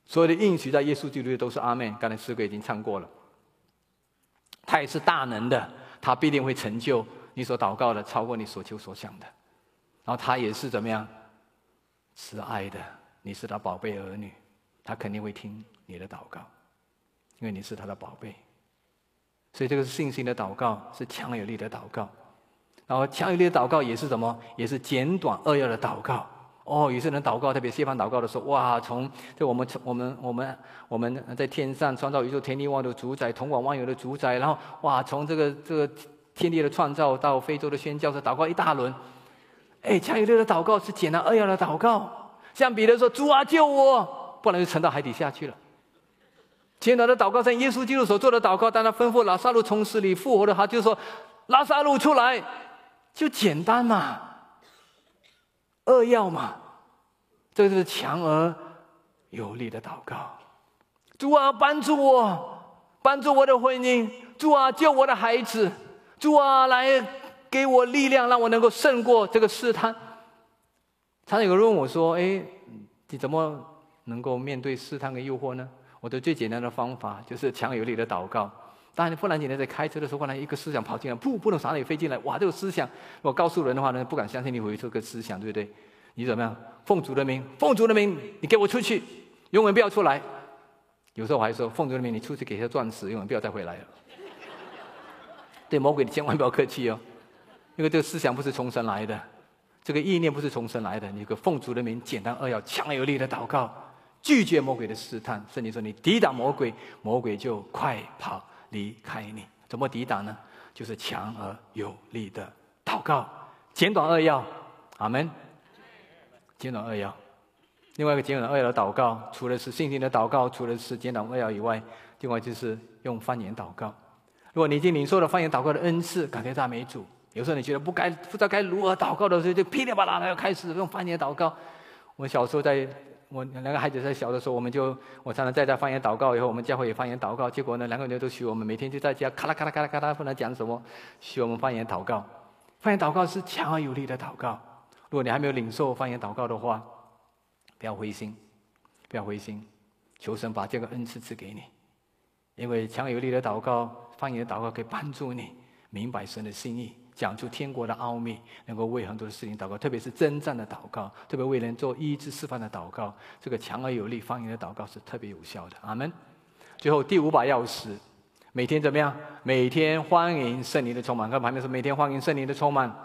所有的应许在耶稣基督里都是阿们。刚才诗歌已经唱过了。他也是大能的，他必定会成就你所祷告的，超过你所求所想的。然后他也是怎么样？慈爱的，你是他宝贝儿女，他肯定会听你的祷告，因为你是他的宝贝。所以这个是信心的祷告，是强而有力的祷告。然后强有力的祷告也是什么？也是简短扼要的祷告。有些人祷告，特别西方祷告的时候，哇，从就我们在天上创造宇宙天地万物的主宰，统管万有的主宰，然后哇，从这个天地的创造到非洲的宣教，是祷告一大轮。强有力的祷告是简单扼要的祷告。像彼得说：“主啊，救我！”不然就沉到海底下去了。简短的祷告，像耶稣基督所做的祷告，当他吩咐拉撒路从死里复活的话，就说：“拉撒路出来！”就简单嘛，扼要嘛，这是强而有力的祷告。主啊，帮助我，帮助我的婚姻。主啊，救我的孩子。主啊，来给我力量，让我能够胜过这个试探。常常有人问我说：“你怎么能够面对试探跟诱惑呢？”我的最简单的方法就是强而有力的祷告。当然，忽然间在开车的时候，忽然一个思想跑进来，不能傻里飞进来，哇！这个思想，我告诉人的话呢，不敢相信你会有这个思想，对不对？你怎么样？奉主的名，奉主的名，你给我出去，永远不要出来。有时候我还说，奉主的名，你出去给他钻石，永远不要再回来了。对魔鬼，你千万不要客气哦，因为这个思想不是从神来的，这个意念不是从神来的。你个奉主的名，简单扼要、强而有力的祷告，拒绝魔鬼的试探。圣经说，你抵挡魔鬼，魔鬼就快跑离开你。怎么抵挡呢？就是强而有力的祷告，简短扼要。阿们。简短扼要。另外一个简短扼要的祷告，除了是信心的祷告，除了是简短扼要以外，另外就是用方言祷告。如果你已经领受了方言祷告的恩赐，感谢赞美主。有时候你觉得不知道该如何祷告的时候，就噼里啪啦的要开始用方言祷告。我小时候我两个孩子在小的时候，我常常在家方言祷告，以后我们教会也方言祷告，结果呢，两个人都学我们，每天就在家咔啦咔啦咔啦咔啦，不能讲什么，学我们方言祷告。方言祷告是强而有力的祷告。如果你还没有领受方言祷告的话，不要灰心，不要灰心，求神把这个恩赐赐给你，因为强而有力的祷告，方言的祷告可以帮助你明白神的心意，讲出天国的奥秘，能够为很多的事情祷告，特别是征战的祷告，特别为人做医治示范的祷告，这个强而有力方言的祷告是特别有效的。阿们。最后第5把钥匙，每天怎么样？每天欢迎圣灵的充满。看旁边说，每天欢迎圣灵的充满。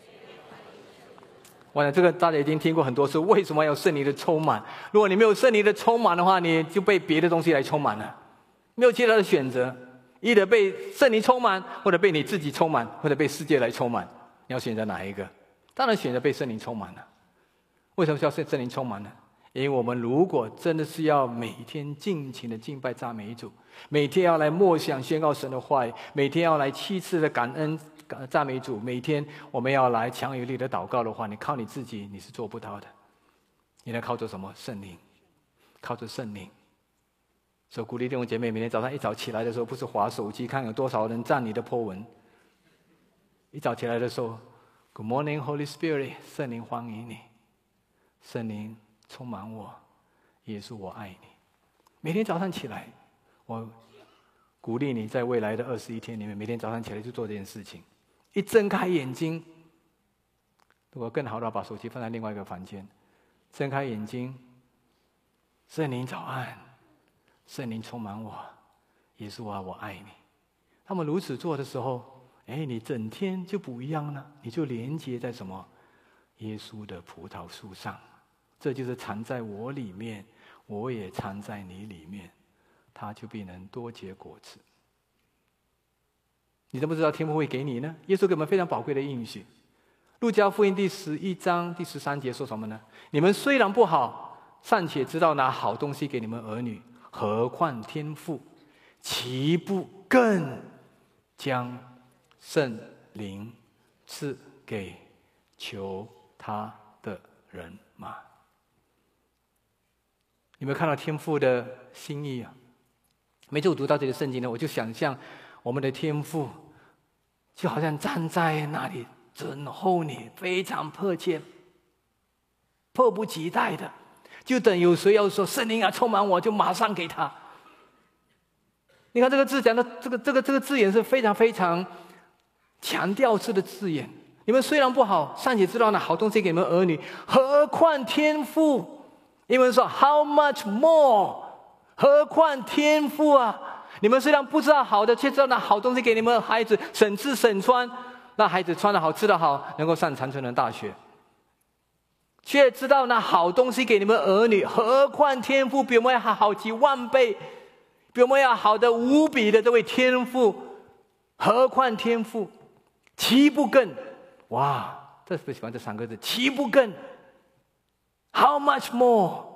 我想这个大家已经听过很多次，为什么要圣灵的充满？如果你没有圣灵的充满的话，你就被别的东西来充满了，没有其他的选择，either的被圣灵充满，或者被你自己充满，或者被世界来充满，你要选择哪一个？当然选择被圣灵充满了。为什么需要圣灵充满呢？因为我们如果真的是要每天尽情的敬拜赞美主，每天要来默想宣告神的话语，每天要来7次的感恩赞美主，每天我们要来强有力的祷告的话，你靠你自己你是做不到的。你能靠着什么？圣灵，靠着圣灵。所以鼓励弟兄姐妹，每天早上一早起来的时候，不是滑手机看有多少人赞你的po文，一早起来的时候 ，Good morning, Holy Spirit， 圣灵欢迎你，圣灵充满我，耶稣我爱你。每天早上起来，我鼓励你在未来的21天里面，每天早上起来就做这件事情。一睁开眼睛，如果更好的话，把手机放在另外一个房间，睁开眼睛，圣灵早安，圣灵充满我，耶稣啊，我爱你。他们如此做的时候，你整天就不一样了，你就连接在什么？耶稣的葡萄树上。这就是藏在我里面，我也藏在你里面，他就必能多结果子。你怎么知道天父会给你呢？耶稣给我们非常宝贵的应许。路加福音第11章第13节说什么呢？你们虽然不好，尚且知道拿好东西给你们儿女，何况天父，岂不更将圣灵赐给求他的人吗？有没有看到天父的心意啊？每次我读到这个圣经呢，我就想象我们的天父就好像站在那里等候你，非常迫切、迫不及待的就等有谁要说圣灵啊充满我，就马上给他。你看这个字讲的这个字眼是非常非常强调式的字眼。你们虽然不好，尚且知道那好东西给你们儿女，何况天父？英文说 How much more？ 何况天父啊！你们虽然不知道好的，却知道那好东西给你们孩子，省吃省穿，让孩子穿得好吃得好，能够上长春人大学。却知道那好东西给你们儿女，何况天父比我们要好几万倍，比我们要好的无比的这位天父，何况天父，岂不更？哇，这是不喜欢这三个字，岂不更 ？How much more？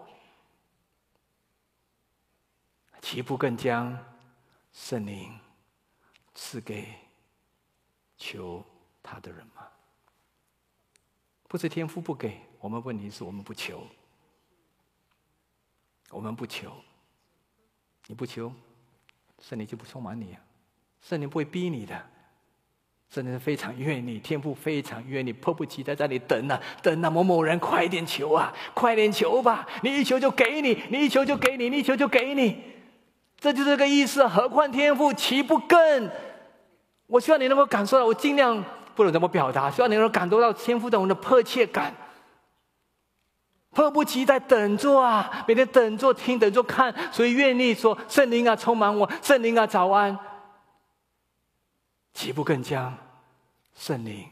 岂不更将圣灵赐给求他的人吗？不是天父不给，我们问题是我们不求。我们不求，你不求，圣灵就不充满你啊。圣灵不会逼你的，圣灵是非常愿意，天父非常愿意，迫不及待在那里等啊等啊，某某人快点求啊，快点求吧，你一求就给你，你一求就给你，你一求就给你，这就是这个意思。何况天父岂不更？我希望你能够感受到，我尽量不能怎么表达，希望你能够感受到天父对我们的迫切感，迫不及待等着啊，每天等着听，等着看，所以愿意说圣灵啊充满我，圣灵啊早安，岂不更将圣灵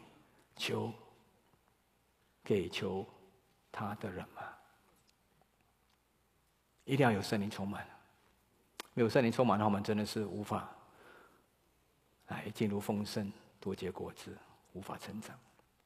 给求他的人吗？一定要有圣灵充满，没有圣灵充满的话，我们真的是无法来进入丰盛，多结果子，无法成长。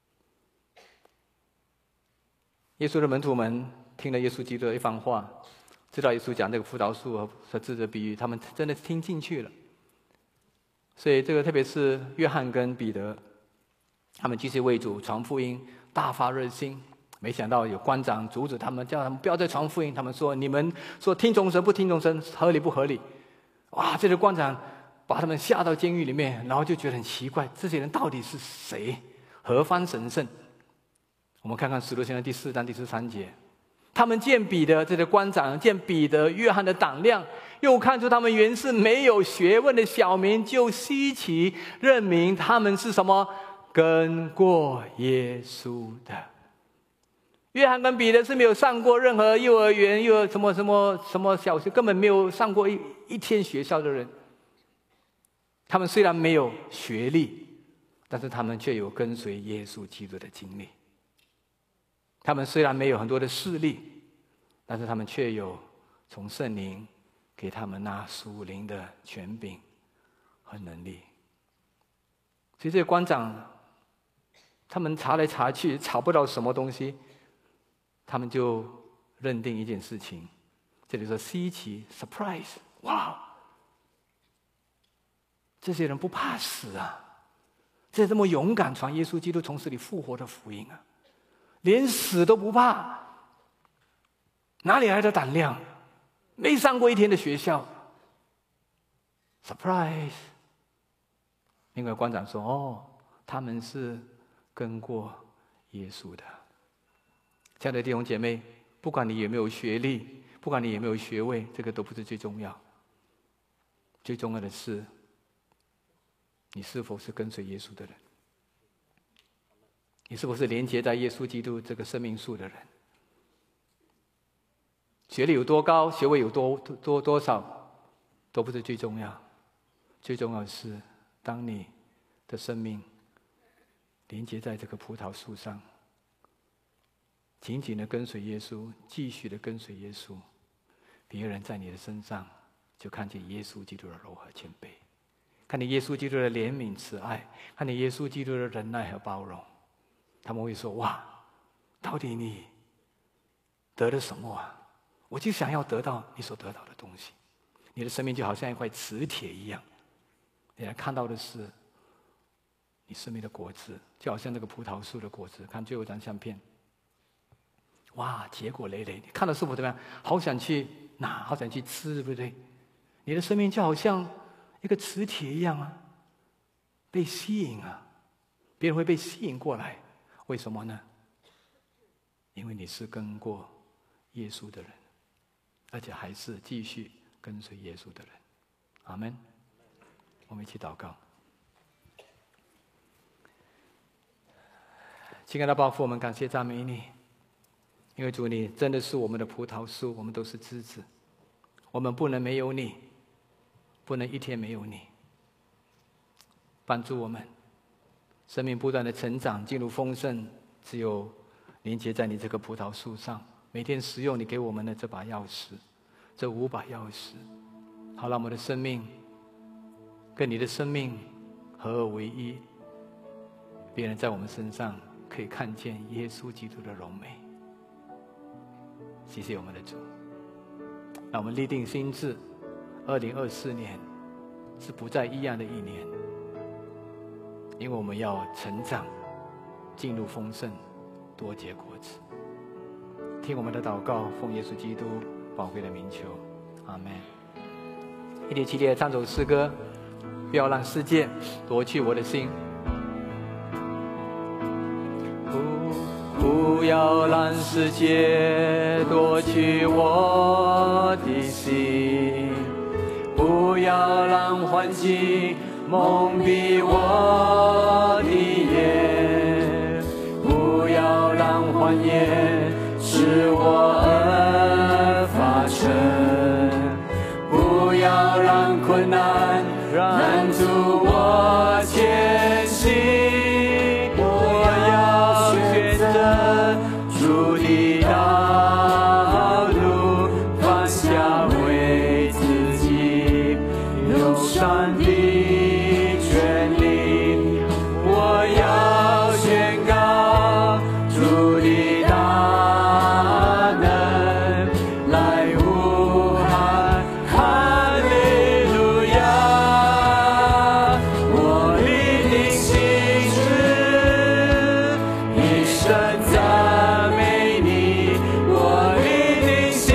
耶稣的门徒们听了耶稣基督的一番话，知道耶稣讲这个葡萄树和枝子的比喻，他们真的听进去了。所以这个特别是约翰跟彼得，他们继续为主传福音，大发热心。没想到有官长阻止他们，叫他们不要再传福音。他们说：“你们说听从神不听从神，合理不合理？”哇！这个官长把他们下到监狱里面，然后就觉得很奇怪，这些人到底是谁？何方神圣？我们看看《使徒行传》第4章第13节，他们见彼得这个官长，见彼得、约翰的胆量，又看出他们原是没有学问的小民，就稀奇，认明他们是什么？跟过耶稣的。约翰跟彼得是没有上过任何幼儿园、什么小学，根本没有上过一天学校的人。他们虽然没有学历，但是他们却有跟随耶稣基督的经历。他们虽然没有很多的势力，但是他们却有从圣灵给他们那属灵的权柄和能力。所以这些官长，他们查来查去查不到什么东西，他们就认定一件事情，这里说稀奇 surprise， 哇，这些人不怕死啊，这么勇敢传耶稣基督从死里复活的福音啊，连死都不怕，哪里来的胆量？没上过一天的学校 ，surprise。另外官长说：“哦，他们是跟过耶稣的。”亲爱的弟兄姐妹，不管你有没有学历，不管你有没有学位，这个都不是最重要。最重要的是，你是否是跟随耶稣的人？你是否是连接在耶稣基督这个生命树的人？学历有多高，学位有多少，都不是最重要。最重要的是，当你的生命连接在这个葡萄树上，紧紧的跟随耶稣，继续的跟随耶稣，别人在你的身上就看见耶稣基督的柔和谦卑，看见耶稣基督的怜悯慈爱，看见耶稣基督的忍耐和包容。他们会说：“哇，到底你得了什么啊？我就想要得到你所得到的东西。”你的生命就好像一块磁铁一样，你来看到的是你生命的果子，就好像这个葡萄树的果子。看最后一张相片，哇，结果累累，你看到是否怎么样？好想去拿，好想去吃，对不对？你的生命就好像一个磁铁一样啊，被吸引啊，别人会被吸引过来。为什么呢？因为你是跟过耶稣的人，而且还是继续跟随耶稣的人。阿们。我们一起祷告。亲爱的爸父，我们感谢赞美你，因为主你真的是我们的葡萄树，我们都是枝子，我们不能没有你，不能一天没有你。帮助我们生命不断的成长，进入丰盛，只有连接在你这个葡萄树上，每天使用你给我们的这把钥匙，这5把钥匙，好让我们的生命跟你的生命合而为一，别人在我们身上可以看见耶稣基督的荣美。谢谢我们的主，让我们立定心志，2024年是不再一样的一年，因为我们要成长，进入丰盛，多结果子。听我们的祷告，奉耶稣基督宝贵的名求，阿们。一起起立唱首诗歌，不要让世界夺去我的心。不要让世界夺去我的心，不要让环境蒙蔽我的眼，不要让谎言使我而发生，不要让困难拦住我前行。我要选择主的道路，放下为自己忧伤的权利。我要宣告主的大能，来呼喊哈利路亚。我立定心志，一生赞美你。我立定心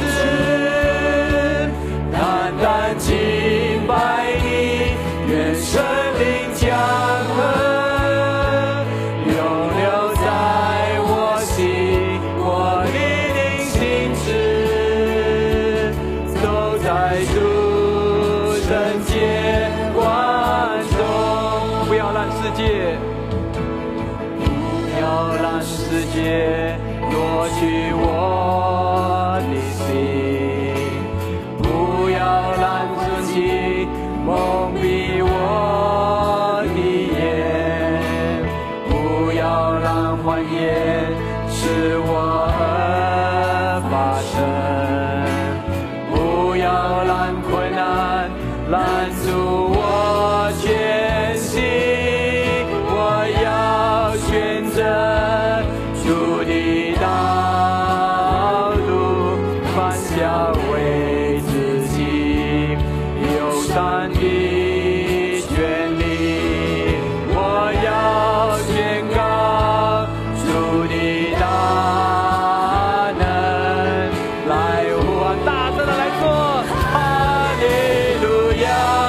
志，单单敬拜你。愿圣灵江河永留在我心。我立定心志，走在主圣洁光中。不要让世界，不要让世界夺去我的心，不要让自己蒙蔽我的眼，不要让谎言使我而发生，不要让困难拦住我前行。我要选择主的道路，放下为自己忧伤的权利。我要宣告主的大能，来呼喊，大声的来说哈利路亚。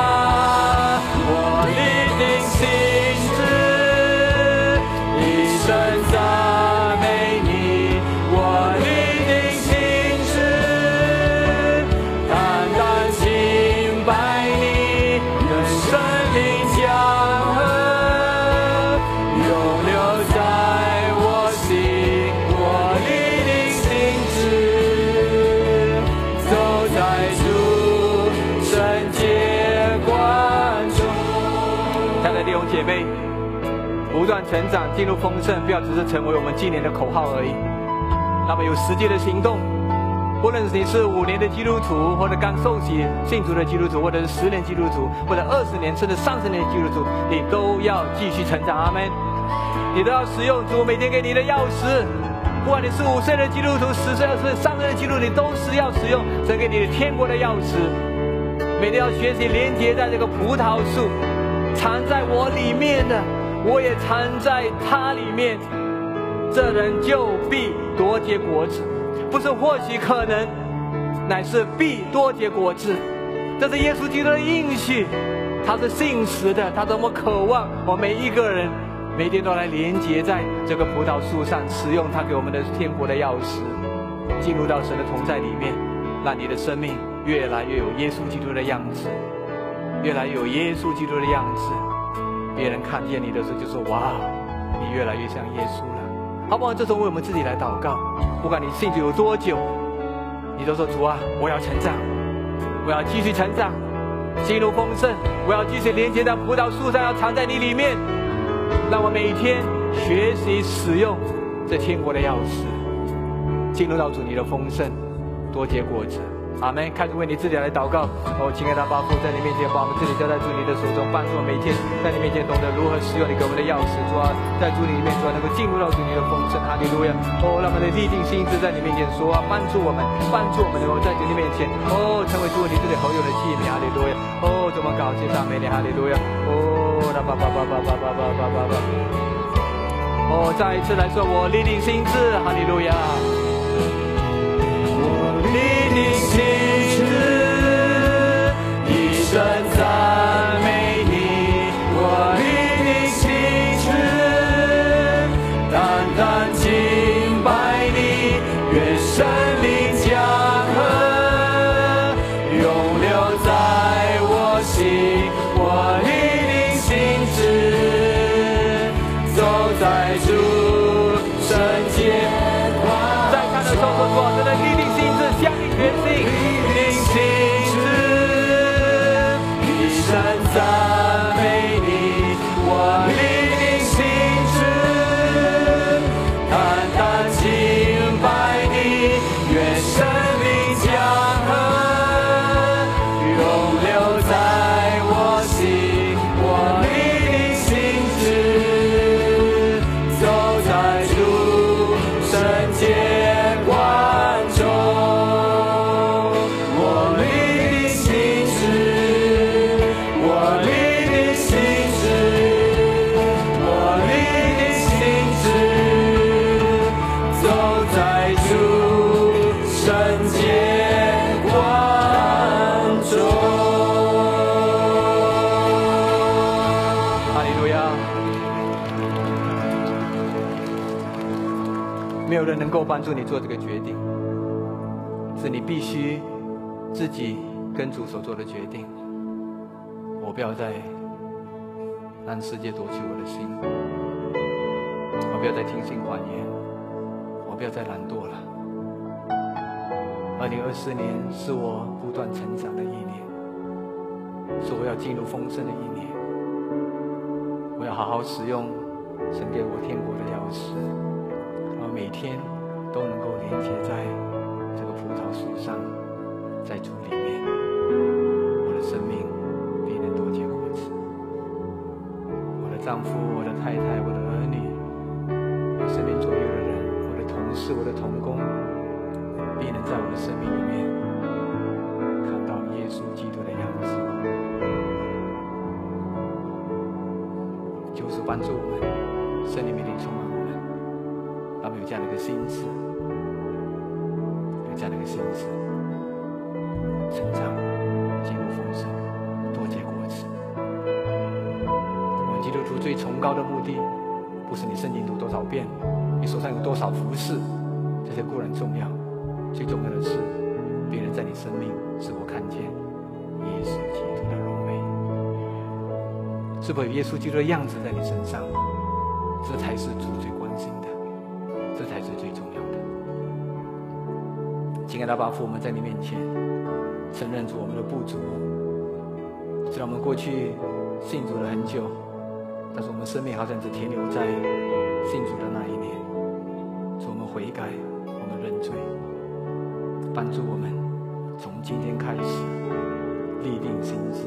我立定心志，一生赞美你。我立定心志，单单敬拜你。愿圣灵江河永留在我心。我立定心志，走在主圣洁光中。亲爱的弟兄姐妹，不断成长，进入丰盛，不要只是成为我们今年的口号而已。那么有实际的行动，不论你是5年的基督徒，或者刚受洗信主的基督徒，或者是10年基督徒，或者20年甚至30年的基督徒，你都要继续成长。阿们。你都要使用主每天给你的钥匙，不管你是5岁的基督徒、10岁、20岁、30岁的基督徒，你都是要使用神给你的天国的钥匙。每天要学习连接在这个葡萄树，藏在我里面的，我也藏在他里面，这人就必多结果子。不是或许可能，乃是必多结果子。这是耶稣基督的应许，他是信实的，他多么渴望我们每一个人每天都来连接在这个葡萄树上，使用他给我们的天国的钥匙。 进入到神的同在里面，让你的生命越来越有耶稣基督的样子，越来越有耶稣基督的样子。别人看见你的时候就说：哇，你越来越像耶稣了。好不好？这时候为我们自己来祷告，不管你信主有多久，你都说：主啊，我要成长，我要继续成长，进入丰盛，我要继续连接到葡萄树上，要藏在你里面，让我每一天学习使用这天国的钥匙，进入到主你的丰盛，多结果子。阿们。开始为你自己来祷告。亲爱的阿爸父，在你面前把我们自己交在主你的手中，帮助我每天在你面前懂得如何使用你给我们的钥匙。主啊，在主你里面，主啊，能够进入到主你的丰盛。哈利路亚！让我们的立定心志在你面前说啊，帮助我们能够在主你面前成为主你这里好友的器皿。哈利路亚！怎么搞？谢赞美你！哈利路亚！再一次来说，我立定心志。哈利路亚！立定心志，一生赞美你。我立定心志，单单敬拜你，愿生命江河永留在我心。我立定心志，走在主圣洁。在看的时候说：我真的立定心志，下定决心，立定心志，一生赞美你。我立定心志，单单敬拜你，愿生命江河永留在我心。我立定心志，走在主圣洁观中。我立定心志，我立定心志，我立定心志，走在主圣洁观中。哈利路亚！没有人能够帮助你做这个决定，是你必须自己跟主所做的决定。我不要再让世界夺取我的心，我不要再听信谎言，我不要再懒惰了。2024年是我不断成长的一年，是我要进入丰盛的一年。我要好好使用神给我天国的钥匙，我每天都能够连接在这个葡萄树上，在主里面，我的生命必能多结果子。我的丈夫，我的太太，我的儿女，我身边左右的人，我的同事，我的同工，必能在我的生命里面看到耶稣基督的样子。求主帮助我们，圣灵命令充满我们，让我们有这样的一个心智，有这样的一个心智，成长，进入丰盛，多结果子。我们基督徒最崇高的目的，不是你圣经读多少遍，你手上有多少服饰，这些固然重要，最重要的是别人在你生命是否看见耶稣基督的荣美，是否有耶稣基督的样子在你身上，这才是主最关心的，这才是最重要的。亲爱的阿爸父，我们在你面前承认主我们的不足，虽然我们过去信主了很久，但是我们生命好像只停留在信主的那一年。主，我们悔改，我们认罪，帮助我们从今天开始立定心志，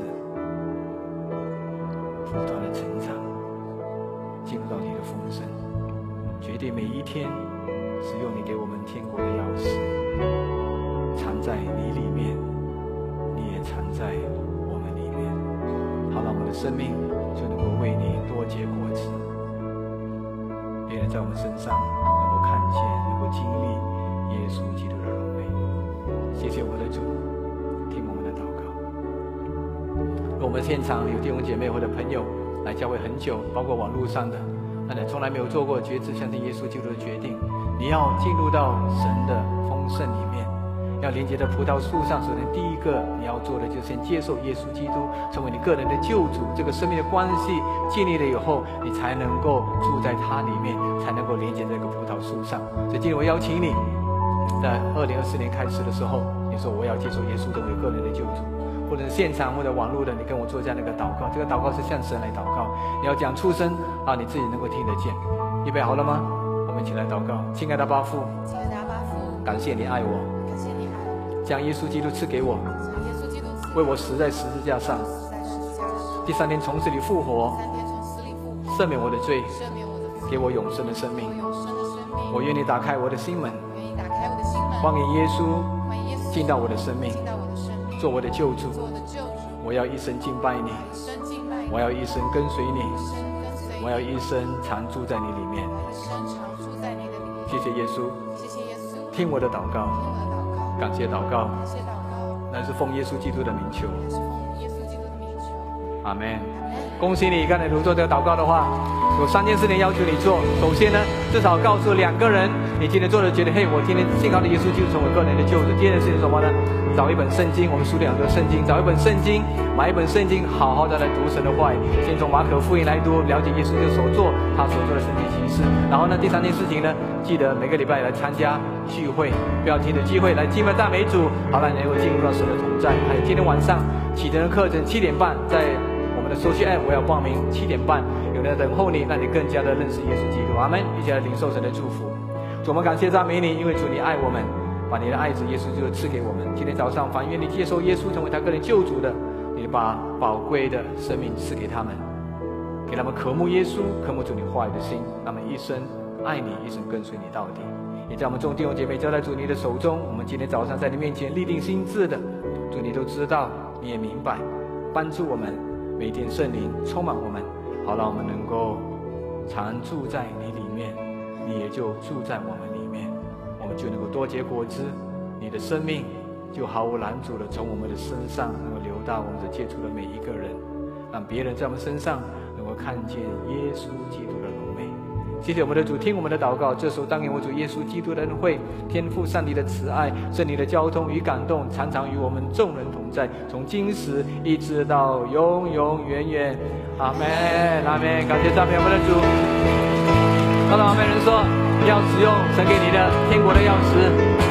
不断的成长，进入到你的丰盛，决定每一天使用你给我们天国的钥匙，藏在你里面，你也藏在我们里面，好让我们的生命就能够为你多结果子，别人在我们身上能够看见，能够经历耶稣基督的荣美。谢谢我的主，听我们的祷告。我们现场有弟兄姐妹或者朋友来教会很久，包括网络上的，那你从来没有做过决志相信耶稣基督的决定，你要进入到神的丰圣里面。要连接在葡萄树上，首先第一个你要做的就是先接受耶稣基督成为你个人的救主，这个生命的关系建立了以后，你才能够住在他里面，才能够连接这个葡萄树上。所以今天我邀请你，在2024年开始的时候，你说我要接受耶稣成为个人的救主，或者是现场或者网络的，你跟我做这样的一个祷告。这个祷告是向神来祷告，你要讲出声啊，你自己能够听得见。预备好了吗？我们一起来祷告。亲爱的阿爸父，感谢你爱我，将耶稣基督赐给我，为我死在十字架上，第3天从死里复活，赦免我的罪，给我永生的生命。我愿你打开我的心门，欢迎耶稣进到我的生命，做我的救主。我要一生敬拜你，我要一生跟随你，我要一生常住在你里面。谢谢耶稣，听我的祷告，感谢祷告，乃是奉耶稣基督的名求。阿们。恭喜你，刚才如做这个祷告的话，有3件事情要求你做。首先呢，至少告诉2个人，你今天做的觉得，嘿，我今天信靠的耶稣基督成为个人的救主。第二件事情是什么呢？找一本圣经，我们书里很多圣经，找一本圣经，买一本圣经，好好的来读神的话语。先从马可福音来读，了解耶稣基督所做他所做的神迹奇事。然后呢，第3件事情呢，记得每个礼拜来参加聚会，不要停的机会来敬拜赞美主，好让你能够进入到神的同在。还有今天晚上启程的课程7点半在我们的手机 app， 我要报名7点半，有人等候你，让你更加的认识耶稣基督。阿们，一起来领受神的祝福。主，我们感谢赞美你，因为主你爱我们，把你的爱子耶稣基督赐给我们。今天早上凡愿你接受耶稣成为他个人救主的，你把宝贵的生命赐给他们，给他们渴慕耶稣、渴慕主你话语的心，他们一生爱你，一生跟随你到底。也在我们众弟兄姐妹交在主你的手中，我们今天早上在你面前立定心志的，主你都知道，你也明白，帮助我们每天圣灵充满我们，好让我们能够常住在你里面，你也就住在我们里面，我们就能够多结果子，你的生命就毫无拦阻的从我们的身上能够流到我们所接触的每一个人，让别人在我们身上能够看见耶稣基督的荣美。谢谢我们的主，听我们的祷告。这时候当愿我主耶稣基督的恩惠、天父上帝的慈爱、圣灵的交通与感动，常常与我们众人同在，从今时一直到永永远远。阿们，阿们。感谢赞美我们的主。看到阿们人说，要使用神给你的天国的钥匙。